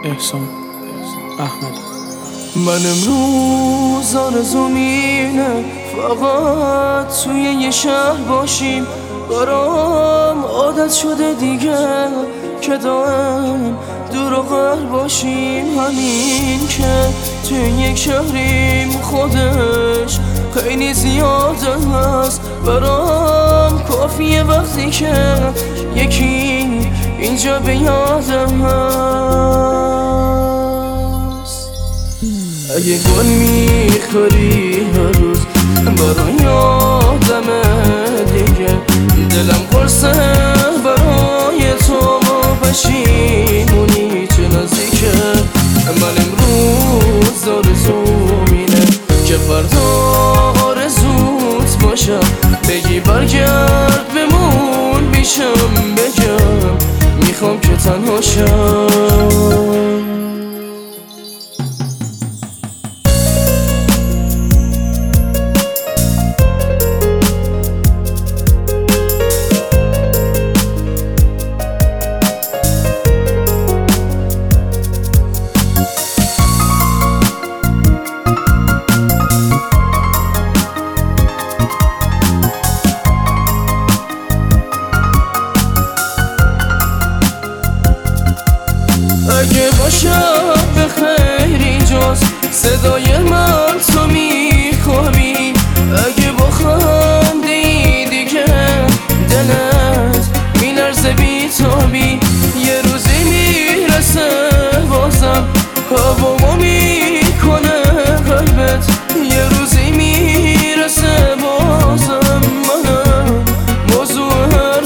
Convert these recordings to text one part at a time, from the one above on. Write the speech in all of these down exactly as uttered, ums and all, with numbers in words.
احسان احمد. من امروز آرزوم اینه فقط توی یه شهر باشیم. برام عادت شده دیگه که دائم دور و غر باشیم. همین که توی یک شهریم خودش خیلی زیاده هست. برام کافیه وقتی که یکی اینجا به یادم هست. اگه گل میخوری هر روز برای آدمه دیگه، دلم قرصه برای تو و پشیمونی چه نزدیکه. من امروز آرزوم اینه که فردا آرزوت باشم، بگی برگرد بمون بیشم، بگم میخوام که تنها شم. اگه باشم به خیری جز صدای من تو میخوابی، اگه با خندی دیگه دلت میلرزه بیتابی، یه روزی میرسه بازم هوامو میکنه قلبت، یه روزی میرسه بازم منم موضوع هر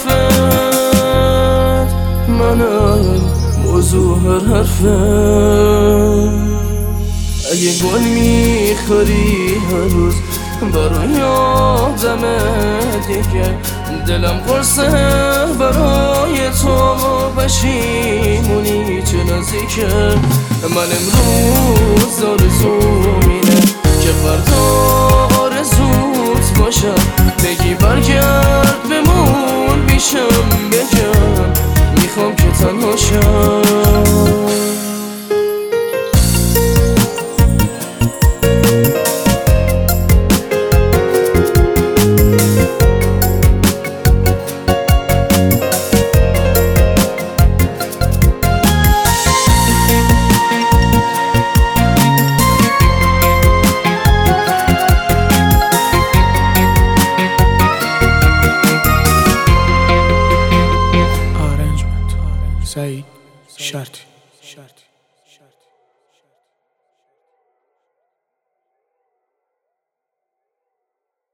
حرفت، منم موضوع هر حرفم. اگه گل میخوری هر روز برای آدمه دیگه، دلم قرصه برای تو و پشیمونی چه نزدیکه. من امروز آرزوم اینه که فردا آرزوت باشم، بگی برگرد بمون بیشم، بگم میخوام که تنها شم. سعید شرطی.